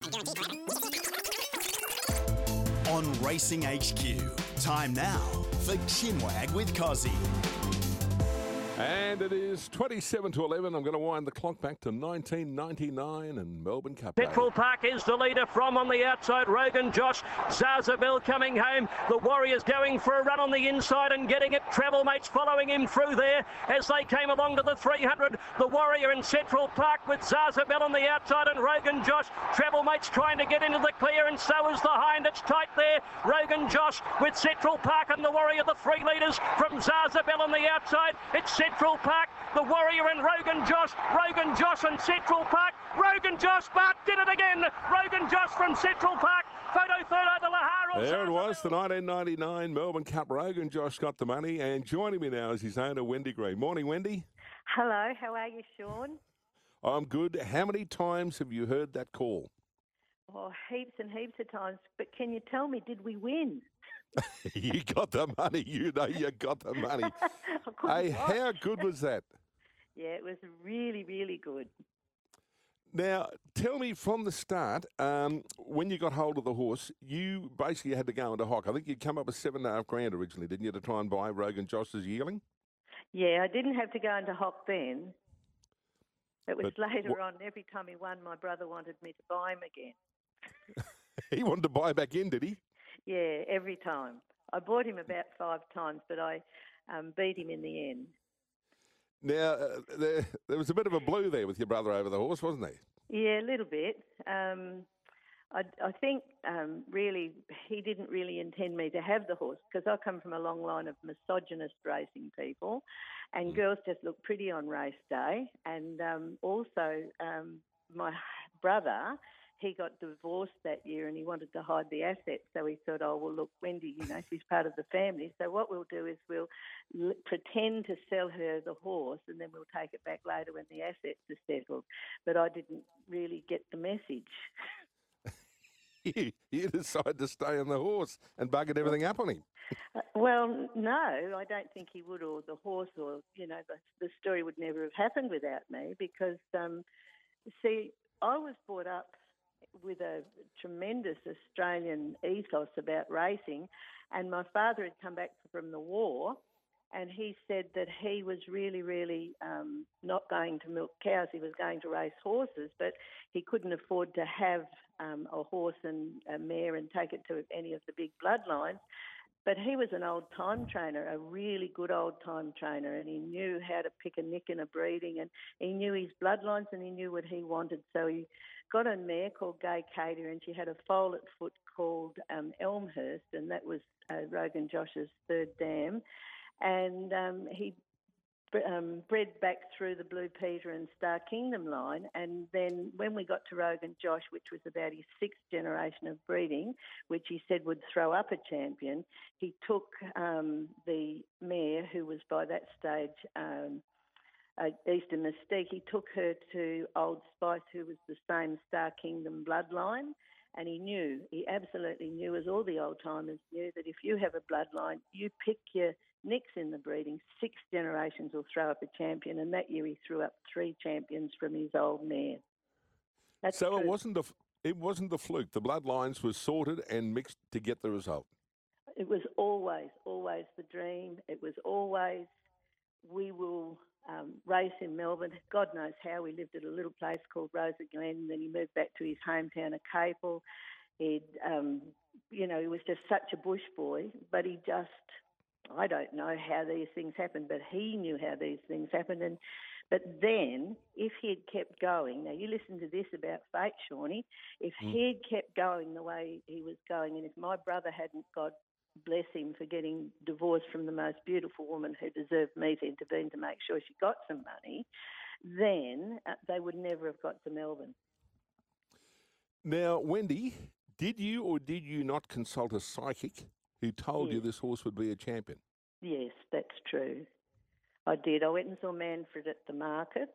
On Racing HQ, time now for Chinwag with Cozzy. And it is 27 to 11. I'm going to wind the clock back to 1999 and Melbourne Cup Day. Central Park is the leader from on the outside. Rogan Josh, Zarzabel coming home. The Warriors going for a run on the inside and getting it. Travel Mates following him through there as they came along to the 300. The Warrior in Central Park with Zarzabel on the outside and Rogan Josh. Travel Mates trying to get into the clear and so is the Hind. It's tight there. Rogan Josh with Central Park and the Warrior, the three leaders from Zarzabel on the outside. It's Central Park, the Warrior and Rogan Josh and Central Park. Rogan Josh, but did it again. Rogan Josh from Central Park. Photo third over Lahara. There it was, the 1999 Melbourne Cup. Rogan Josh got the money, and joining me now is his owner, Wendy Green. Morning, Wendy. Hello, how are you, Sean? I'm good. How many times have you heard that call? Oh, heaps and heaps of times. But can you tell me, did we win? You got the money. You know you got the money. Hey, how good was that? Yeah, it was really, really good. Now, tell me from the start, when you got hold of the horse, you basically had to go into hock. I think you'd come up with $7,500 originally, didn't you, to try and buy Rogan Josh's yearling? Yeah, I didn't have to go into hock then. It was later on. Every time he won, my brother wanted me to buy him again. He wanted to buy back in, did he? Yeah, every time. I bought him about 5 times, but I beat him in the end. Now, there was a bit of a blue there with your brother over the horse, wasn't there? Yeah, a little bit. I think really he didn't really intend me to have the horse because I come from a long line of misogynist racing people and girls just look pretty on race day. And also my brother, he got divorced that year and he wanted to hide the assets. So he thought, oh, well, look, Wendy, she's part of the family. So what we'll do is we'll pretend to sell her the horse and then we'll take it back later when the assets are settled. But I didn't really get the message. You decided to stay on the horse and buggered everything up on him. Well, no, I don't think he would, or the horse, or, the story would never have happened without me because, see, I was brought up with a tremendous Australian ethos about racing, and my father had come back from the war, and he said that he was really, really not going to milk cows. He was going to race horses, but he couldn't afford to have a horse and a mare and take it to any of the big bloodlines. But he was an old-time trainer, a really good old-time trainer, and he knew how to pick a nick in a breeding, and he knew his bloodlines and he knew what he wanted. So he got a mare called Gay Cater, and she had a foal at foot called Elmhurst, and that was Rogan Josh's third dam. And he bred back through the Blue Peter and Star Kingdom line. And then when we got to Rogan Josh, which was about his 6th generation of breeding, which he said would throw up a champion, he took the mare, who was by that stage Eastern Mystique, he took her to Old Spice, who was the same Star Kingdom bloodline. And he absolutely knew, as all the old-timers knew, that if you have a bloodline, you pick your nicks in the breeding, 6 generations will throw up a champion. And that year he threw up 3 champions from his old mare. That's so true. It wasn't the fluke. The bloodlines were sorted and mixed to get the result. It was always the dream. It was always, we will race in Melbourne. God knows how. We lived at a little place called Rosa Glen, then he moved back to his hometown of Capel. He was just such a bush boy, but he just, I don't know how these things happened, but he knew how these things happened. But then, if he had kept going, now you listen to this about fate, Shawnee, if he had kept going the way he was going, and if my brother hadn't, God bless him, for getting divorced from the most beautiful woman who deserved me to intervene to make sure she got some money, then they would never have got to Melbourne. Now, Wendy, did you or did you not consult a psychic who told you this horse would be a champion? Yes, that's true. I did. I went and saw Manfred at the markets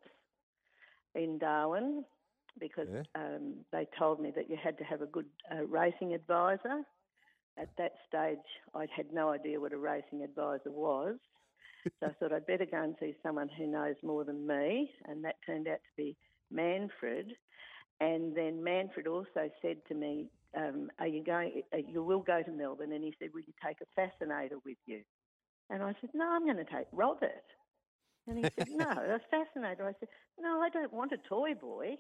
in Darwin because they told me that you had to have a good racing advisor. At that stage, I had no idea what a racing advisor was. So I thought I'd better go and see someone who knows more than me, and that turned out to be Manfred. And then Manfred also said to me, "Are you going? You will go to Melbourne?" And he said, "Will you take a fascinator with you?" And I said, "No, I'm going to take Robert." And he said, "No, a fascinator." I said, "No, I don't want a toy boy."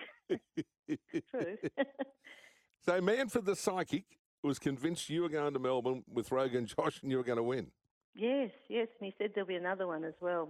True. So Manfred the psychic was convinced you were going to Melbourne with Rogan Josh and you were going to win. Yes. And he said there'll be another one as well.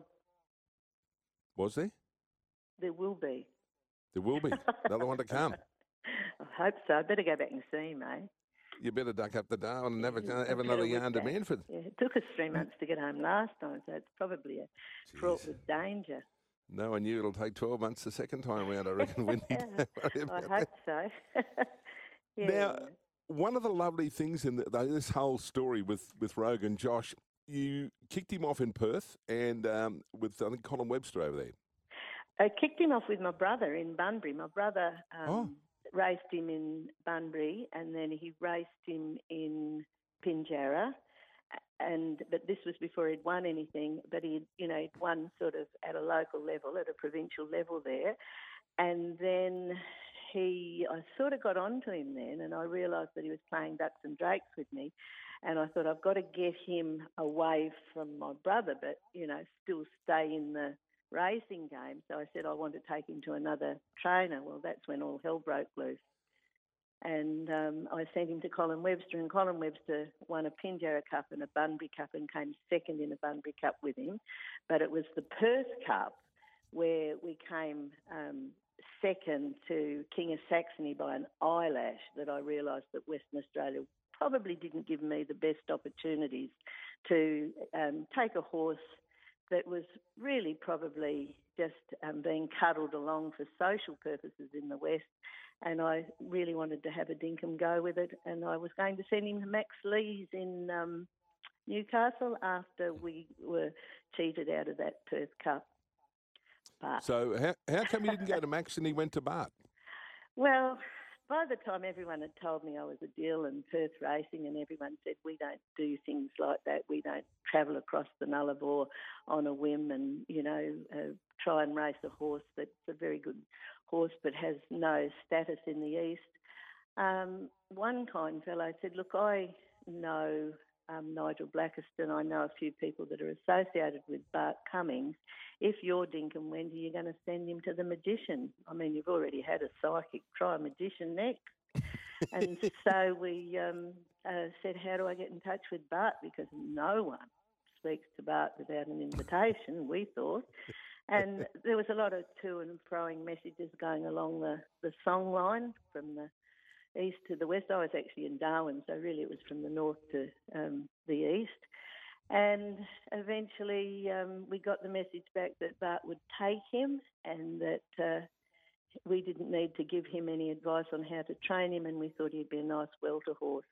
Was there? There will be. There will be. Another one to come. I hope so. I better go back and see him, eh? You better duck up the Darwin and have another yarn to Manfred. Yeah, it took us 3 months to get home last time, so it's probably fraught with danger. No one knew it'll take 12 months the second time round, I reckon, Wendy. I hope so. Yeah. Now, one of the lovely things in this whole story with Rogan Josh, you kicked him off in Perth and with, I think, Colin Webster over there. I kicked him off with my brother in Bunbury. My brother raced him in Bunbury, and then he raced him in Pinjarra. But this was before he'd won anything. But he'd won sort of at a local level, at a provincial level there. And then I sort of got onto him then, and I realised that he was playing ducks and drakes with me. And I thought, I've got to get him away from my brother, but, still stay in the racing game. So I said I want to take him to another trainer. Well, that's when all hell broke loose. And I sent him to Colin Webster, and Colin Webster won a Pinjarra Cup and a Bunbury Cup and came second in a Bunbury Cup with him. But it was the Perth Cup where we came second to King of Saxony by an eyelash that I realised that Western Australia probably didn't give me the best opportunities to take a horse that was really probably just being cuddled along for social purposes in the West. And I really wanted to have a dinkum go with it. And I was going to send him to Max Lees in Newcastle after we were cheated out of that Perth Cup. But, so how come you didn't go to Max and he went to Bart? Well, by the time everyone had told me I was a deal in Perth racing, and everyone said, we don't do things like that. We don't travel across the Nullarbor on a whim and, try and race a horse that's a very good horse but has no status in the East. One kind fellow said, look, I know Nigel Blackiston. I know a few people that are associated with Bart Cummings. If you're Dinkum Wendy, you're going to send him to the magician. I mean, you've already had a psychic, try a magician next. And so we said, how do I get in touch with Bart? Because no one speaks to Bart without an invitation, we thought. And there was a lot of to and froing messages going along the song line from the east to the west. I was actually in Darwin, so really it was from the north to the east. And eventually we got the message back that Bart would take him and that we didn't need to give him any advice on how to train him, and we thought he'd be a nice welter horse.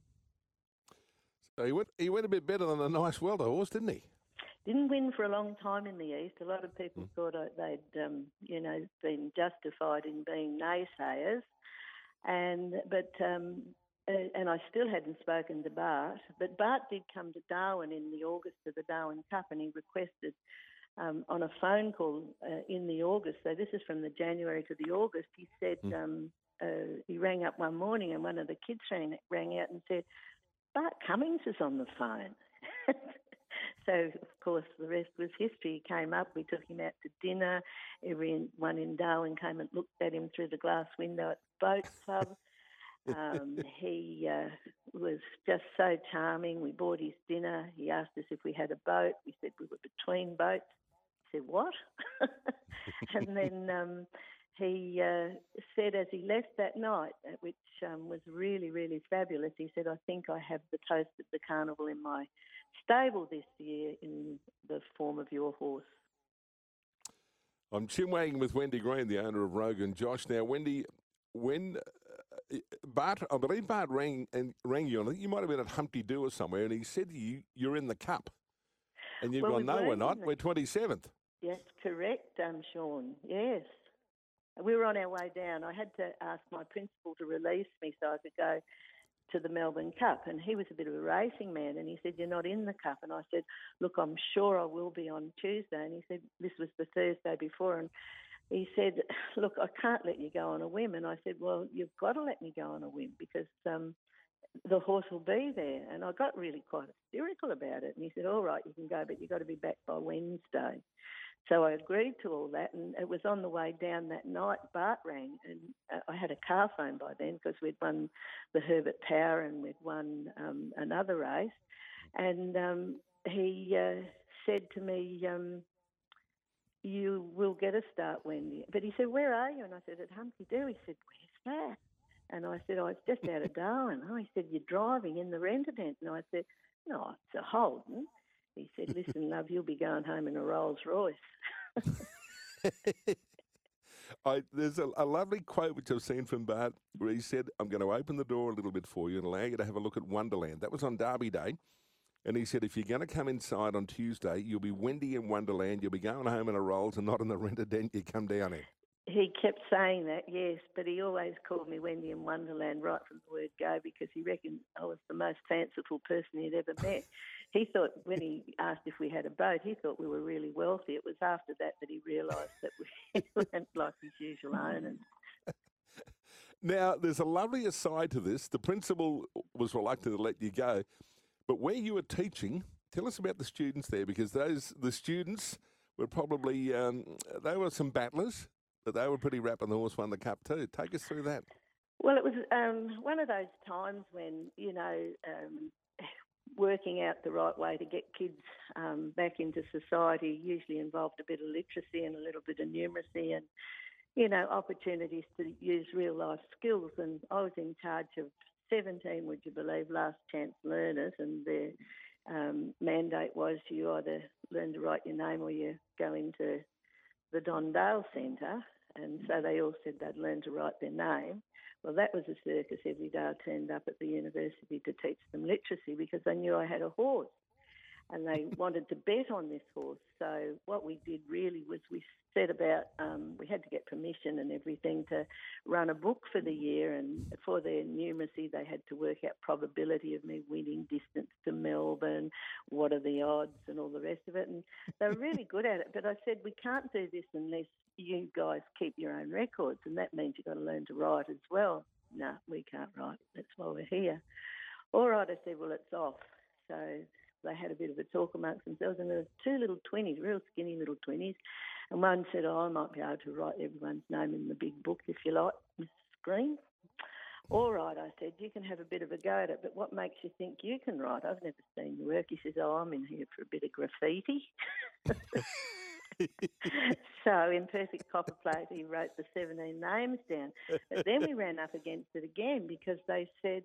So he went a bit better than a nice welter horse, didn't he? Didn't win for a long time in the East. A lot of people thought they'd, been justified in being naysayers. And I still hadn't spoken to Bart. But Bart did come to Darwin in the August of the Darwin Cup, and he requested on a phone call in the August. So this is from the January to the August. He said he rang up one morning, and one of the kids rang out and said, Bart Cummings is on the phone. So, of course, the rest was history. He came up, we took him out to dinner. Everyone in Darwin came and looked at him through the glass window at the boat club. He was just so charming. We bought his dinner. He asked us if we had a boat. We said we were between boats. He said, what? And then he said as he left that night, which was really, really fabulous, he said, I think I have the toast at the carnival in my stable this year in the form of your horse. I'm chinwagging with Wendy Green, the owner of Rogan Josh. Now, Wendy, when I believe Bart rang you, I think you might have been at Humpty Doo or somewhere, and he said to you, you're in the Cup. And you've gone, no, we're not. We're 27th. Yes, correct, Sean. Yes. We were on our way down. I had to ask my principal to release me so I could go to the Melbourne Cup, and he was a bit of a racing man, and he said, you're not in the Cup. And I said, look, I'm sure I will be on Tuesday. And he said, this was the Thursday before, and he said, look, I can't let you go on a whim. And I said, well, you've got to let me go on a whim because the horse will be there. And I got really quite hysterical about it. And he said, all right, you can go, but you've got to be back by Wednesday. So I agreed to all that, and it was on the way down that night, Bart rang, and I had a car phone by then because we'd won the Herbert Power and we'd won another race. And he said to me, you will get a start, Wendy. But he said, where are you? And I said, at Humpty Doo. He said, where's that? And I said, oh, it's just out of Darwin. Oh, he said, you're driving in the rent-a-dent. And I said, no, it's a Holden. He said, listen, love, you'll be going home in a Rolls Royce. There's a lovely quote which I've seen from Bart where he said, I'm going to open the door a little bit for you and allow you to have a look at Wonderland. That was on Derby Day. And he said, if you're going to come inside on Tuesday, you'll be Wendy in Wonderland. You'll be going home in a Rolls and not in the rent-a-dent you come down in. He kept saying that, yes, but he always called me Wendy in Wonderland right from the word go because he reckoned I was the most fanciful person he'd ever met. He thought, when he asked if we had a boat, he thought we were really wealthy. It was after that he realised that we weren't like his usual owners. Now, there's a lovely aside to this. The principal was reluctant to let you go, but where you were teaching, tell us about the students there because the students were probably, they were some battlers. But they were pretty rapid. The horse won the cup too. Take us through that. Well, it was one of those times when, working out the right way to get kids back into society usually involved a bit of literacy and a little bit of numeracy and, opportunities to use real life skills. And I was in charge of 17, would you believe, last chance learners, and their mandate was you either learn to write your name or you go into the Don Dale Centre, and so they all said they'd learn to write their name. Well, that was a circus every day I turned up at the university to teach them literacy because they knew I had a horse and they wanted to bet on this horse. So what we did really was we set about, we had to get permission and everything to run a book for the year, and for their numeracy they had to work out probability of me winning, distance to Melbourne, what are the odds and all the rest of it. And they were really good at it, but I said, we can't do this unless you guys keep your own records, and that means you've got to learn to write as well. No, we can't write. That's why we're here. All right, I said, well, it's off. So they had a bit of a talk amongst themselves, and there were two little twinnies, real skinny little twinnies, and one said, oh, I might be able to write everyone's name in the big book if you like, Mrs. Green. All right, I said, you can have a bit of a go at it, but what makes you think you can write? I've never seen you work. He says, oh, I'm in here for a bit of graffiti. So in perfect copperplate, he wrote the 17 names down. But then we ran up against it again because they said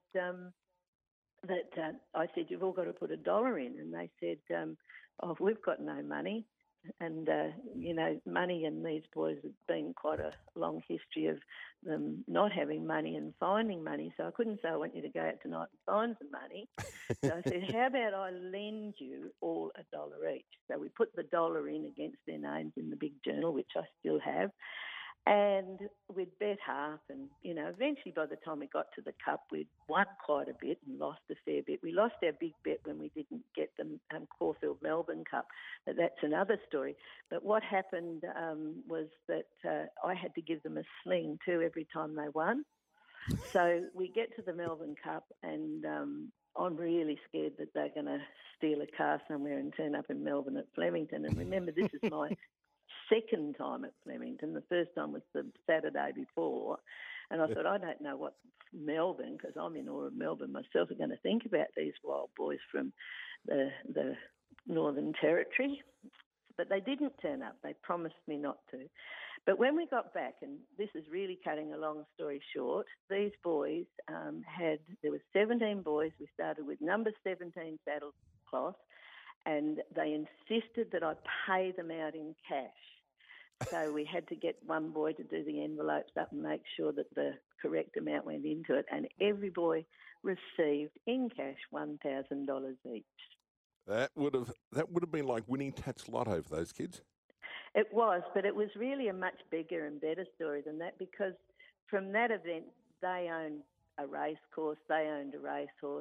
I said, you've all got to put $1 in. And they said, oh, we've got no money. And, money and these boys have been quite a long history of them not having money and finding money. So I couldn't say, I want you to go out tonight and find some money. So I said, how about I lend you all $1 each? So we put the $1 in against their names in the big journal, which I still have. And we'd bet half, and, eventually by the time we got to the cup, we'd won quite a bit and lost a fair bit. We lost our big bet when we didn't get the Caulfield Melbourne Cup, but that's another story. But what happened was that I had to give them a sling too every time they won. So we get to the Melbourne Cup, and I'm really scared that they're going to steal a car somewhere and turn up in Melbourne at Flemington. And remember, this is my second time at Flemington. The first time was the Saturday before. And I thought, I don't know what Melbourne, because I'm in awe of Melbourne myself, are going to think about these wild boys from the Northern Territory. But they didn't turn up. They promised me not to. But when we got back, and this is really cutting a long story short, these boys there were 17 boys. We started with number 17 saddlecloth, and they insisted that I pay them out in cash. So we had to get one boy to do the envelopes up and make sure that the correct amount went into it, and every boy received in cash $1,000 each. That would have been like winning Tats Lotto for those kids. It was, but it was really a much bigger and better story than that, because from that event they owned a race course, they owned a racehorse,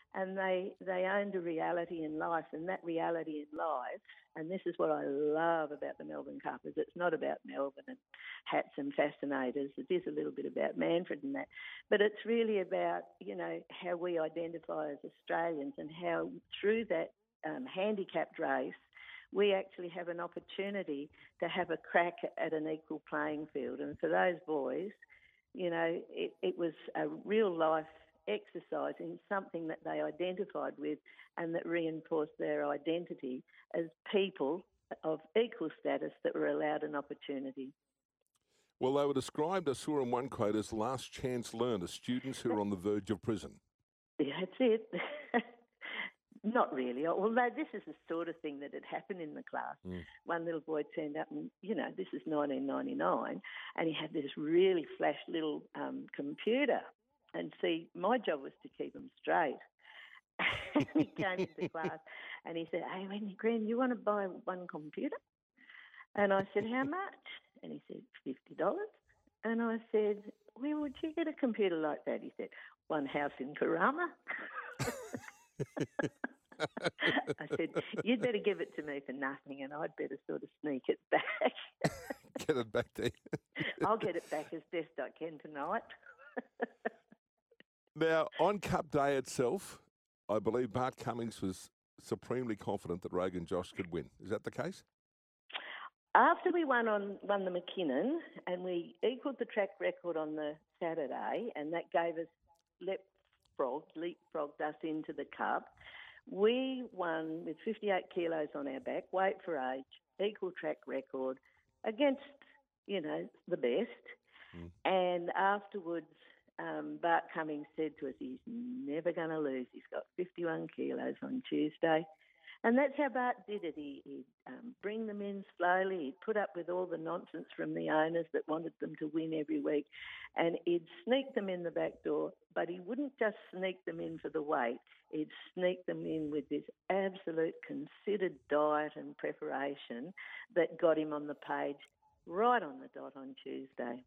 and they owned a reality in life, and that reality in life, and this is what I love about the Melbourne Cup, is it's not about Melbourne and hats and fascinators. It is a little bit about Manfred and that, but it's really about, you know, how we identify as Australians and how through that handicapped race, we actually have an opportunity to have a crack at an equal playing field. And for those boys, you know, it was a real life exercise in something that they identified with and that reinforced their identity as people of equal status that were allowed an opportunity. Well, they were described, I saw in one quote, as last chance learners, students who are on the verge of prison. Yeah, that's it. Not really, although this is the sort of thing that had happened in the class. One little boy turned up and, you know, this is 1999, and he had this really flash little computer. And see, my job was to keep him straight. He came into class and he said, "Hey, Wendy Green, you want to buy one computer?" And I said, "How much?" And he said, $50. And I said, "Where would you get a computer like that?" He said, "One house in Karama." I said, "You'd better give it to me for nothing, and I'd better sort of sneak it back." Get it back there. I'll get it back as best I can tonight. Now, on Cup Day itself, I believe Bart Cummings was supremely confident that Rogan Josh could win. Is that the case? After we won the McKinnon and we equalled the track record on the Saturday, and that gave us leapfrogged us into the Cup, we won with 58 kilos on our back, weight for age, equal track record against, you know, the best. And afterwards, Bart Cummings said to us, he's never going to lose. He's got 51 kilos on Tuesday. And that's how Bart did it. He'd bring them in slowly. He'd put up with all the nonsense from the owners that wanted them to win every week. And he'd sneak them in the back door, but he wouldn't just sneak them in for the weight. He'd sneak them in with this absolute considered diet and preparation that got him on the page right on the dot on Tuesday.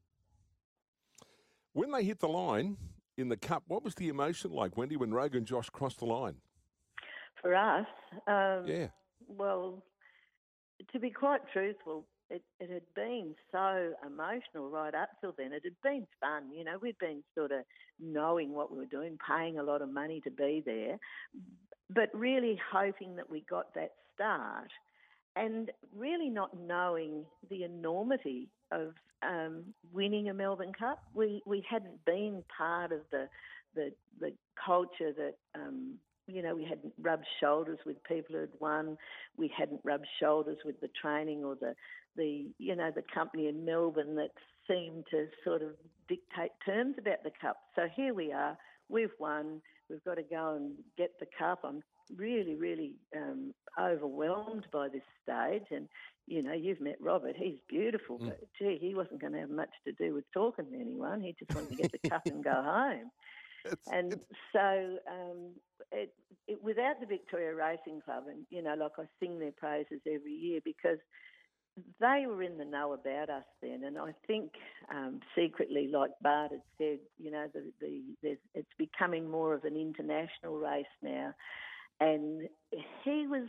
When they hit the line in the Cup, what was the emotion like, Wendy, when Rogan Josh crossed the line? For us, Yeah. Well, to be quite truthful, it had been so emotional right up till then. It had been fun. You know, we'd been sort of knowing what we were doing, paying a lot of money to be there, but really hoping that we got that start and really not knowing the enormity of winning a Melbourne Cup. We hadn't been part of the culture that, you know, we hadn't rubbed shoulders with people who had won. We hadn't rubbed shoulders with the training or the you know, the company in Melbourne that seemed to sort of dictate terms about the Cup. So here we are. We've won. We've got to go and get the Cup. I'm really, really overwhelmed by this stage. And, you know, you've met Robert. He's beautiful. But, gee, he wasn't going to have much to do with talking to anyone. He just wanted to get the Cup and go home. So without the Victoria Racing Club, and, you know, like I sing their praises every year because they were in the know about us then. And I think secretly, like Bart had said, you know, it's becoming more of an international race now. And he was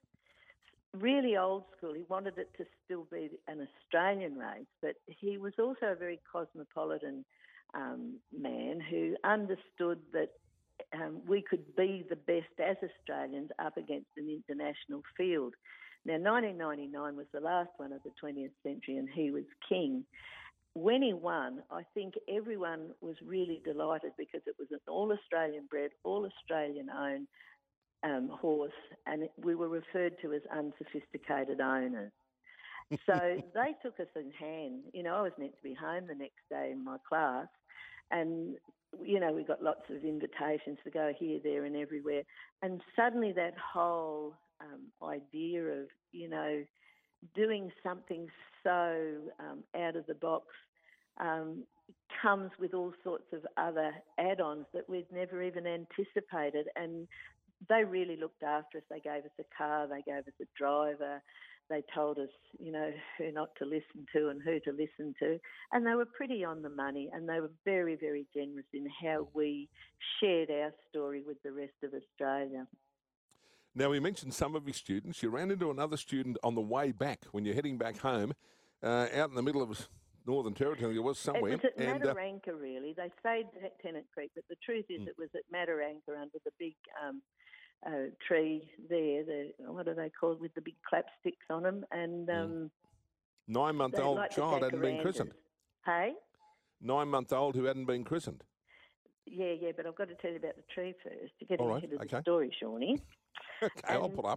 really old school. He wanted it to still be an Australian race, but he was also a very cosmopolitan man who understood that we could be the best as Australians up against an international field. Now, 1999 was the last one of the 20th century, and he was king. When he won, I think everyone was really delighted because it was an all-Australian bred, all-Australian-owned horse, and we were referred to as unsophisticated owners. So they took us in hand. You know, I was meant to be home the next day in my class, and, you know, we got lots of invitations to go here, there and everywhere. And suddenly that whole idea of, you know, doing something so out of the box comes with all sorts of other add-ons that we'd never even anticipated. And they really looked after us. They gave us a car, they gave us a driver, they told us, who not to listen to and who to listen to. And they were pretty on the money, and they were very, very generous in how we shared our story with the rest of Australia. Now, we mentioned some of your students. You ran into another student on the way back when you're heading back home, out in the middle of Northern Territory. It was somewhere. It was at Mataranka, really. They stayed at Tennant Creek, but the truth is it was at Mataranka under the big tree there. What are they called, with the big clapsticks on them? And 9-month-old child hadn't been christened. Hey? 9-month-old who hadn't been christened. Yeah, but I've got to tell you about the tree first to get ahead of the okay. story, Shawnee. Okay, I'll pull up.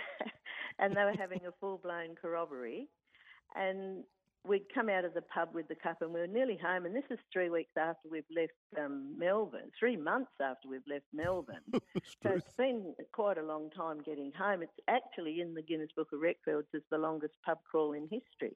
And they were having a full-blown corroboree, and we'd come out of the pub with the cup, and we were nearly home, and this is 3 weeks after we've left Melbourne, 3 months after we've left Melbourne. So it's been quite a long time getting home. It's actually in the Guinness Book of Records as the longest pub crawl in history.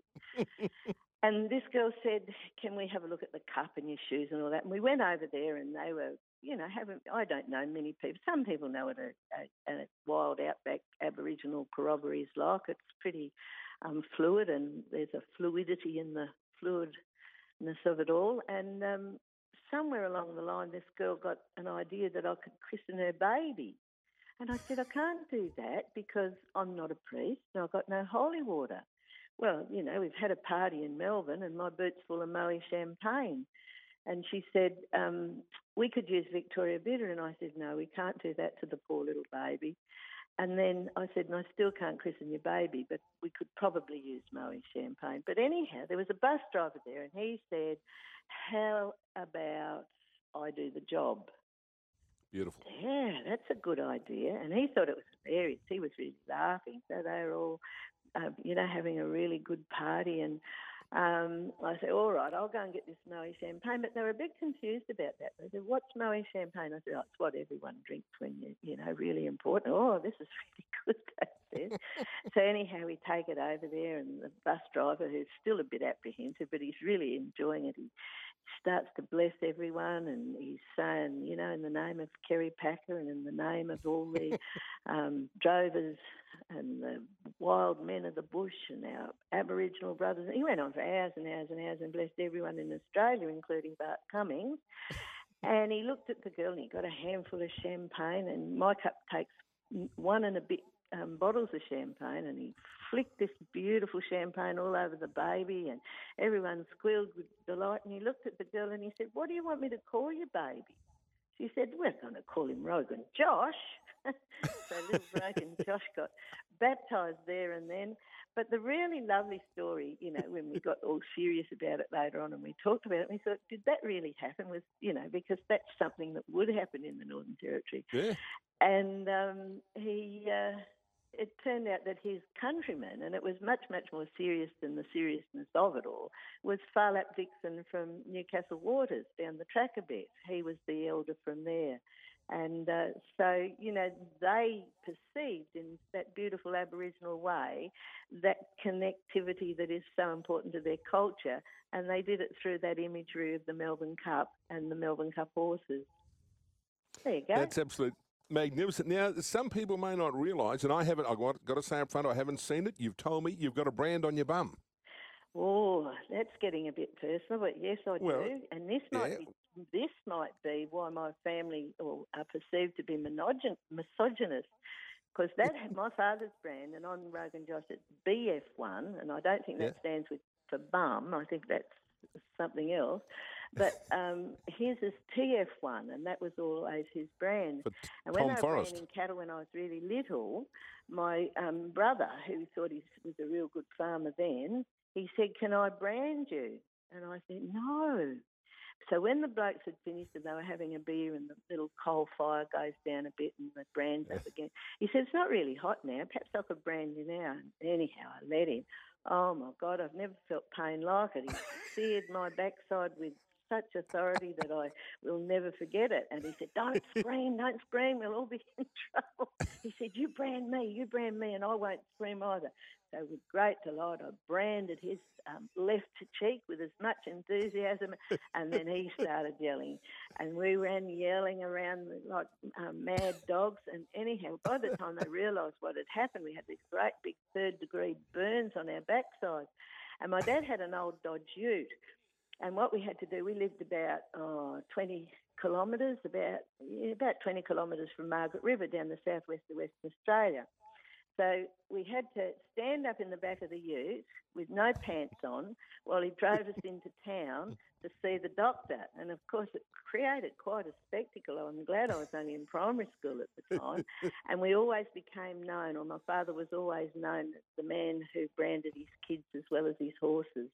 And this girl said, can we have a look at the cup and your shoes and all that? And we went over there, and they were, I don't know many people. Some people know what a wild outback Aboriginal corroboree is like. It's pretty fluid, and there's a fluidity in the fluidness of it all. And somewhere along the line, this girl got an idea that I could christen her baby. And I said, I can't do that because I'm not a priest and I've got no holy water. Well, we've had a party in Melbourne and my boot's full of Moe champagne. And she said, we could use Victoria Bitter. And I said, no, we can't do that to the poor little baby. And then I said, I still can't christen your baby, but we could probably use Moe champagne. But anyhow, there was a bus driver there, and he said, how about I do the job? Beautiful. Yeah, that's a good idea. And he thought it was hilarious. He was really laughing. So they were all, having a really good party. And I said, all right, I'll go and get this Moe champagne. But they were a bit confused about that. They said, what's Moe champagne? I said, it's what everyone drinks when you're, really important. Oh, this is really good, they said. So anyhow, we take it over there, and the bus driver, who's still a bit apprehensive, but he's really enjoying it, he starts to bless everyone, and he's saying, in the name of Kerry Packer and in the name of all the drovers and the wild men of the bush and our Aboriginal brothers. And he went on for hours and hours and hours and blessed everyone in Australia, including Bart Cummings. And he looked at the girl and he got a handful of champagne, and my cup takes 1 and a bit bottles of champagne, and he flicked this beautiful champagne all over the baby, and everyone squealed with delight. And he looked at the girl and he said, what do you want me to call your baby? She said, we're going to call him Rogan Josh. So little Rogan Josh got baptised there and then. But the really lovely story, when we got all serious about it later on and we talked about it, we thought, did that really happen? Because that's something that would happen in the Northern Territory. Yeah. And it turned out that his countryman, and it was much, much more serious than the seriousness of it all, was Farlap Dixon from Newcastle Waters down the track a bit. He was the elder from there. And so, they perceived in that beautiful Aboriginal way that connectivity that is so important to their culture, and they did it through that imagery of the Melbourne Cup and the Melbourne Cup horses. There you go. That's absolute magnificent. Now, some people may not realise, and I've got to say up front, I haven't seen it. You've told me you've got a brand on your bum. Oh, that's getting a bit personal, but yes, I do. And this might be why my family are perceived to be misogynist, because my father's brand, and on Rogan Josh, it's BF1, and I don't think that stands for bum. I think that's something else. But his is TF1, and that was always his brand. And when I ran in cattle when I was really little, my brother, who thought he was a real good farmer then, he said, can I brand you? And I said, no. So when the blokes had finished and they were having a beer and the little coal fire goes down a bit and the brand's up again, he said, it's not really hot now. Perhaps I could brand you now. And anyhow, I let him. Oh, my God, I've never felt pain like it. He seared my backside with such authority that I will never forget it. And he said, don't scream, we'll all be in trouble. He said, you brand me, and I won't scream either. So with great delight, I branded his left cheek with as much enthusiasm, and then he started yelling. And we ran yelling around like mad dogs. And anyhow, by the time they realised what had happened, we had these great big third-degree burns on our backside. And my dad had an old Dodge Ute. And what we had to do, we lived about 20 kilometres, about 20 kilometres from Margaret River down the southwest of Western Australia. So we had to stand up in the back of the ute with no pants on while he drove us into town to see the doctor. And, of course, it created quite a spectacle. I'm glad I was only in primary school at the time. And we always became known, or my father was always known as the man who branded his kids as well as his horses.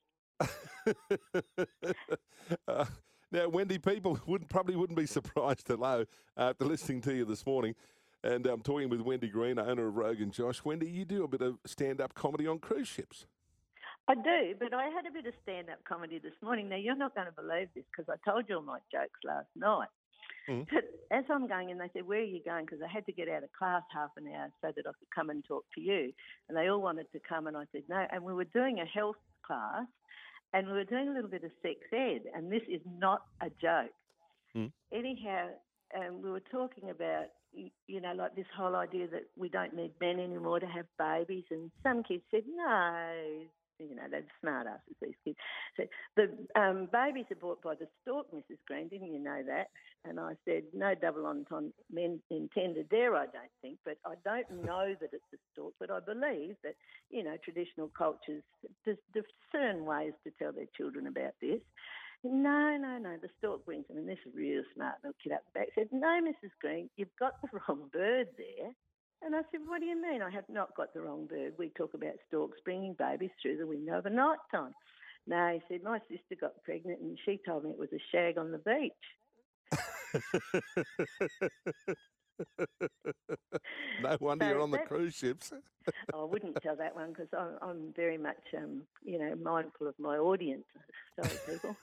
Now, Wendy, people probably wouldn't be surprised to know after listening to you this morning. And I'm talking with Wendy Green, owner of Rogan Josh. Wendy, you do a bit of stand-up comedy on cruise ships. I do, but I had a bit of stand-up comedy this morning. Now, you're not going to believe this because I told you all my jokes last night. Mm. But as I'm going in, they said, where are you going? Because I had to get out of class half an hour so that I could come and talk to you. And they all wanted to come, and I said no. And we were doing a health class, and we were doing a little bit of sex ed, and this is not a joke. Mm. Anyhow, we were talking about, like this whole idea that we don't need men anymore to have babies. And some kids said, no, they're smart asses, these kids. So the babies are bought by the stork, Mrs. Green, didn't you know that? And I said, no double entendre intended there, I don't think. But I don't know that it's a stork, but I believe that, traditional cultures discern ways to tell their children about this. No, the stork brings them, and this is real smart little kid up the back, said, no, Mrs. Green, you've got the wrong bird there. And I said, what do you mean I have not got the wrong bird? We talk about storks bringing babies through the window of a night time. No, he said, my sister got pregnant and she told me it was a shag on the beach. No wonder you're on the cruise ships. I wouldn't tell that one because I'm very much, mindful of my audience. Sorry, people.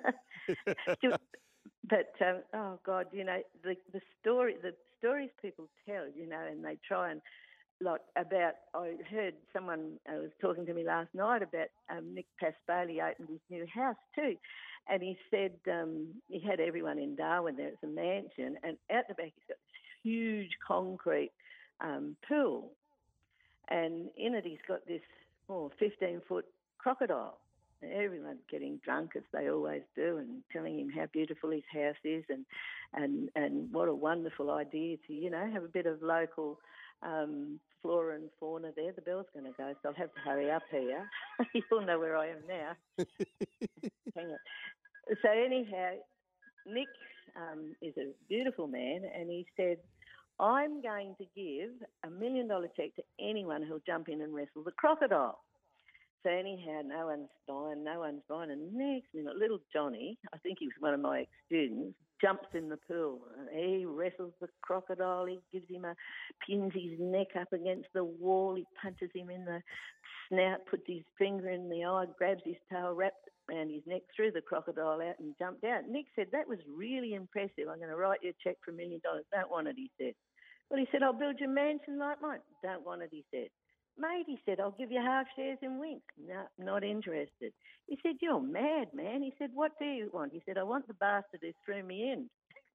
But, oh, God, the stories people tell, and they try and, I heard someone was talking to me last night about Nick Paspaley opened his new house too. And he said he had everyone in Darwin there. It's a mansion. And out the back he's got this huge concrete pool. And in it he's got this 15-foot crocodile. And everyone's getting drunk, as they always do, and telling him how beautiful his house is and what a wonderful idea to, have a bit of local flora and fauna there. The bell's going to go, so I'll have to hurry up here. You'll know where I am now. Hang on. So anyhow, Nick is a beautiful man, and he said, I'm going to give $1 million cheque to anyone who'll jump in and wrestle the crocodile. So anyhow, no one's buying. And next minute, little Johnny, I think he was one of my ex-students, jumps in the pool. And he wrestles the crocodile. He pins his neck up against the wall. He punches him in the snout, puts his finger in the eye, grabs his tail, wraps it around his neck, threw the crocodile out and jumped out. Nick said, that was really impressive. I'm going to write you a cheque for $1 million. Don't want it, he said. Well, he said, I'll build you a mansion like mine. Don't want it, he said. Mate, he said, I'll give you half shares in Wink. No, not interested. He said, you're mad, man. He said, what do you want? He said, I want the bastard who threw me in.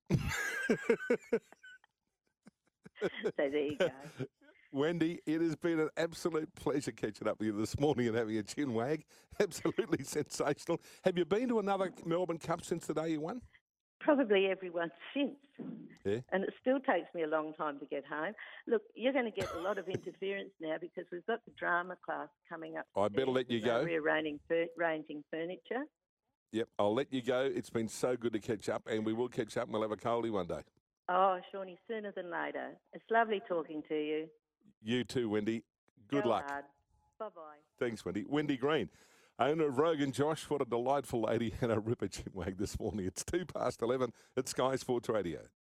So there you go. Wendy, it has been an absolute pleasure catching up with you this morning and having a chin wag. Absolutely sensational. Have you been to another Melbourne Cup since the day you won? Probably everyone since. Yeah. And it still takes me a long time to get home. Look, you're going to get a lot of interference now because we've got the drama class coming up. I better let you go. Rearranging furniture. Yep, I'll let you go. It's been so good to catch up, and we will catch up and we'll have a coldie one day. Oh, Shawnee, sooner than later. It's lovely talking to you. You too, Wendy. Good Go luck. hard. Bye-bye. Thanks, Wendy. Wendy Green, owner of Rogan Josh. What a delightful lady and a ripper chinwag this morning. It's 11:02 at Sky Sports Radio.